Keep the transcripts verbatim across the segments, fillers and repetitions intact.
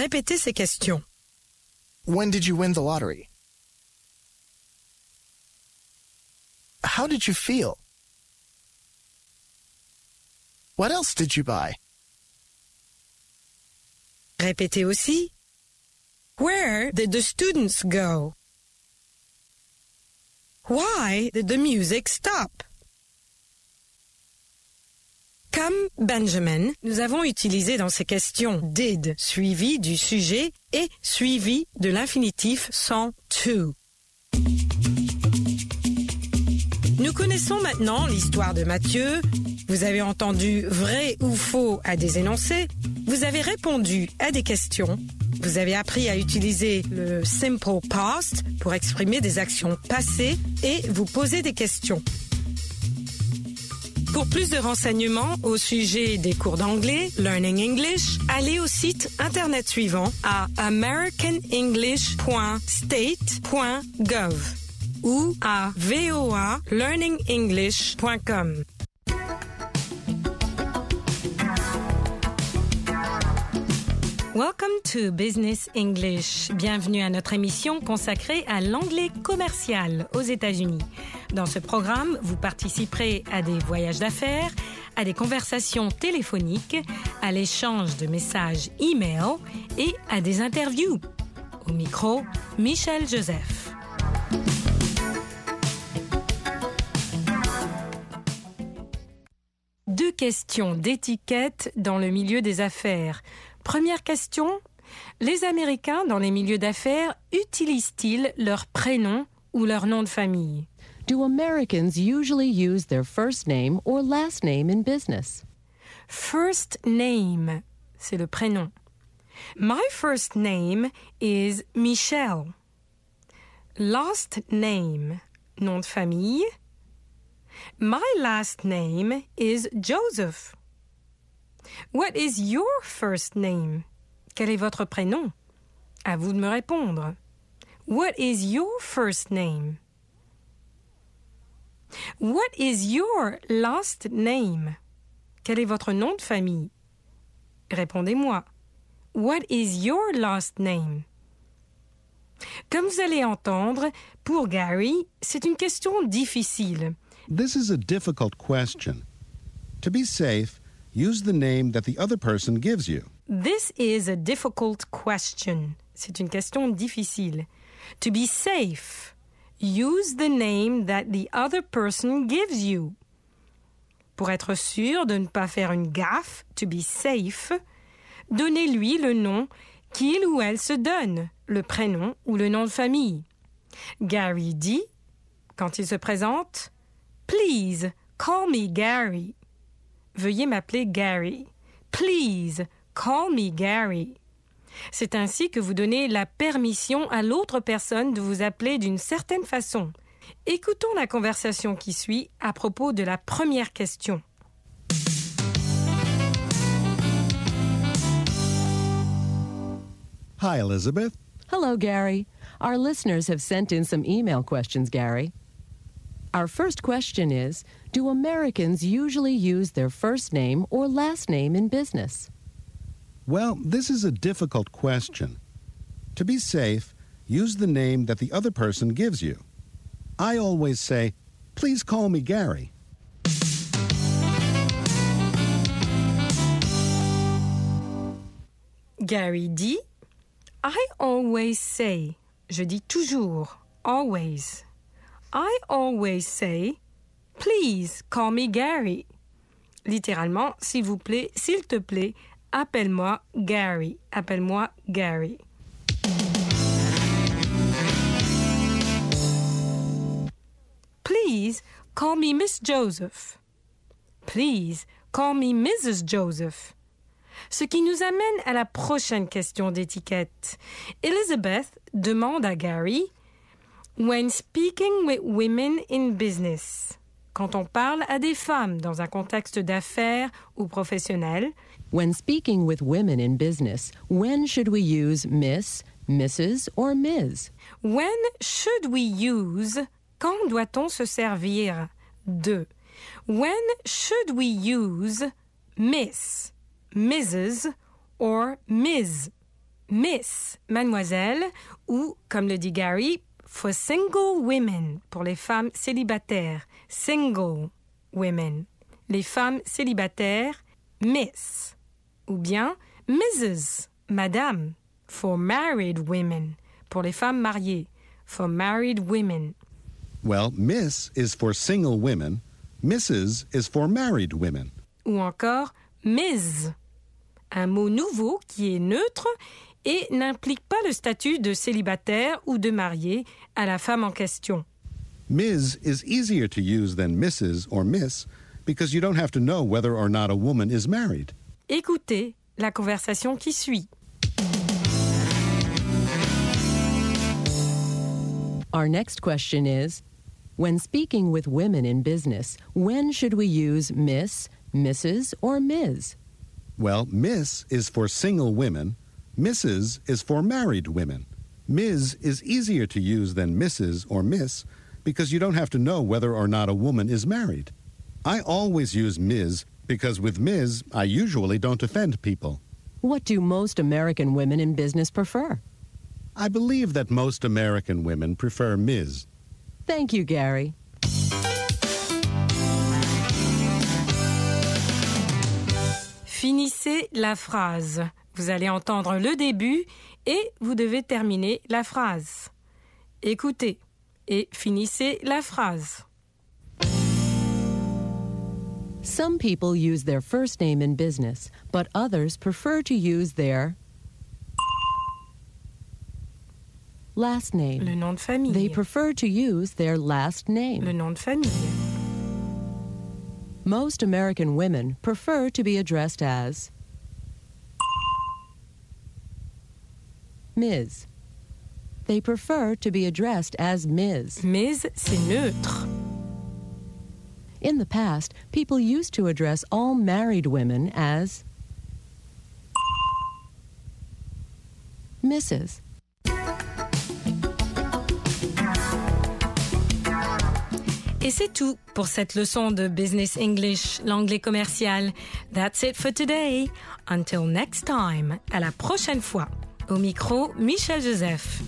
Répétez ces questions. When did you win the lottery? How did you feel? What else did you buy? Répétez aussi. Where did the students go? Why did the music stop? Comme Benjamin, nous avons utilisé dans ces questions did suivi du sujet et suivi de l'infinitif sans to. Nous connaissons maintenant l'histoire de Matthieu. Vous avez entendu vrai ou faux à des énoncés. Vous avez répondu à des questions. Vous avez appris à utiliser le simple past pour exprimer des actions passées et vous poser des questions. Pour plus de renseignements au sujet des cours d'anglais, Learning English, allez au site internet suivant à american english point state point gov ou à v o a learning english point com. Welcome to Business English. Bienvenue à notre émission consacrée à l'anglais commercial aux États-Unis. Dans ce programme, vous participerez à des voyages d'affaires, à des conversations téléphoniques, à l'échange de messages e-mail et à des interviews. Au micro, Michel Joseph. Deux questions d'étiquette dans le milieu des affaires. Première question, les Américains dans les milieux d'affaires utilisent-ils leur prénom ou leur nom de famille? Do Americans usually use their first name or last name in business? First name, c'est le prénom. My first name is Michelle. Last name, nom de famille. My last name is Joseph. What is your first name? Quel est votre prénom? À vous de me répondre. What is your first name? What is your last name? Quel est votre nom de famille? Répondez-moi. What is your last name? Comme vous allez entendre, pour Gary, c'est une question difficile. This is a difficult question. To be safe, use the name that the other person gives you. This is a difficult question. C'est une question difficile. To be safe, use the name that the other person gives you. Pour être sûr de ne pas faire une gaffe, to be safe, donnez-lui le nom qu'il ou elle se donne, le prénom ou le nom de famille. Gary dit, quand il se présente, « Please, call me Gary ». Veuillez m'appeler Gary. Please, call me Gary. C'est ainsi que vous donnez la permission à l'autre personne de vous appeler d'une certaine façon. Écoutons la conversation qui suit à propos de la première question. Hi, Elizabeth. Hello, Gary. Our listeners have sent in some email questions, Gary. Our first question is, do Americans usually use their first name or last name in business? Well, this is a difficult question. To be safe, use the name that the other person gives you. I always say, please call me Gary. Gary dit, I always say, je dis toujours, always. I always say, please call me Gary. Littéralement, s'il vous plaît, s'il te plaît, appelle-moi Gary. Appelle-moi Gary. Please call me Miss Joseph. Please call me Missus Joseph. Ce qui nous amène à la prochaine question d'étiquette. Elizabeth demande à Gary, when speaking with women in business, quand on parle à des femmes dans un contexte d'affaires ou professionnel, when speaking with women in business, when should we use Miss, Missus or Miz? When should we use, quand doit-on se servir de? When should we use Miss, Missus or Miz? Miss, mademoiselle, ou, comme le dit Gary, for single women, pour les femmes célibataires. Single women. Les femmes célibataires, Miss. Ou bien Missus, madame, for married women, pour les femmes mariées. For married women. Well, Miss is for single women. Missus is for married women. Ou encore Miz, un mot nouveau qui est neutre et n'implique pas le statut de célibataire ou de marié à la femme en question. Miz is easier to use than Missus or Miss because you don't have to know whether or not a woman is married. Écoutez la conversation qui suit. Our next question is, when speaking with women in business, when should we use Miss, Missus, or Miz? Well, Miss is for single women. Missus is for married women. Miz is easier to use than Missus or Miss because you don't have to know whether or not a woman is married. I always use Miz because with Miz, I usually don't offend people. What do most American women in business prefer? I believe that most American women prefer Miz. Thank you, Gary. Finissez la phrase. Vous allez entendre le début et vous devez terminer la phrase. Écoutez et finissez la phrase. Some people use their first name in business, but others prefer to use their last name. Le nom de famille. They prefer to use their last name. Le nom de famille. Most American women prefer to be addressed as Miz. They prefer to be addressed as Miz. Miz, c'est neutre. In the past, people used to address all married women as Missus Et c'est tout pour cette leçon de Business English, l'anglais commercial. That's it for today. Until next time. À la prochaine fois. Au micro, Michel Joseph.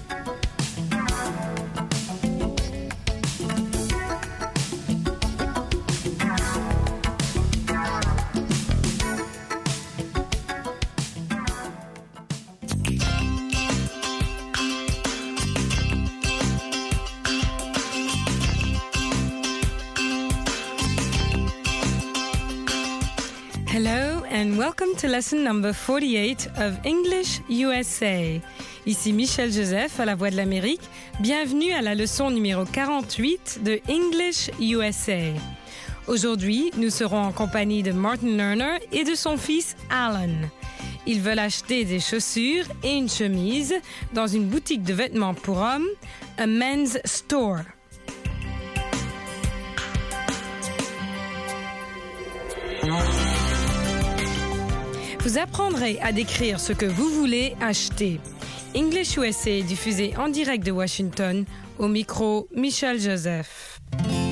Hello and welcome to lesson number forty-eight of English U S A. Ici Michel Joseph à la Voix de l'Amérique. Bienvenue à la leçon numéro quarante-huit de English U S A. Aujourd'hui, nous serons en compagnie de Martin Lerner et de son fils Alan. Ils veulent acheter des chaussures et une chemise dans une boutique de vêtements pour hommes, a men's store. Vous apprendrez à décrire ce que vous voulez acheter. English U S A est diffusé en direct de Washington. Au micro, Michel Joseph.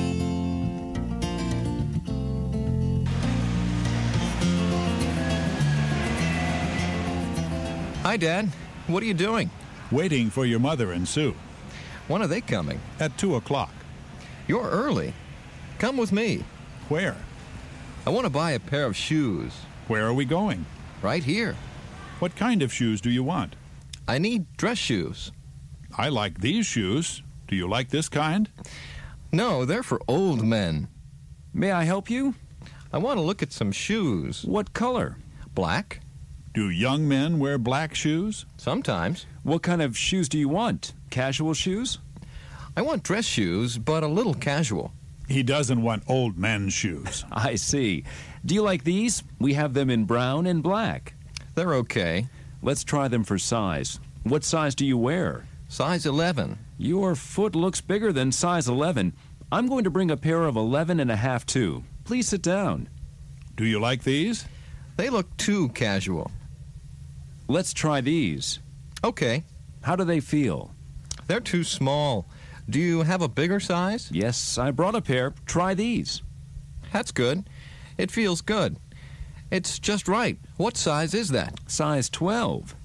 Hi, Dad. What are you doing? Waiting for your mother and Sue. When are they coming? At two o'clock. You're early. Come with me. Where? I want to buy a pair of shoes. Where are we going? Right here. What kind of shoes do you want? I need dress shoes. I like these shoes. Do you like this kind? No, they're for old men. May I help you? I want to look at some shoes. What color? Black? Do young men wear black shoes? Sometimes. What kind of shoes do you want? Casual shoes? I want dress shoes, but a little casual. He doesn't want old men's shoes. I see. Do you like these? We have them in brown and black. They're okay. Let's try them for size. What size do you wear? Size eleven. Your foot looks bigger than size eleven. I'm going to bring a pair of eleven and a half too. Please sit down. Do you like these? They look too casual. Let's try these. Okay. How do they feel? They're too small. Do you have a bigger size? Yes, I brought a pair. Try these. That's good. It feels good. It's just right. What size is that? Size twelve.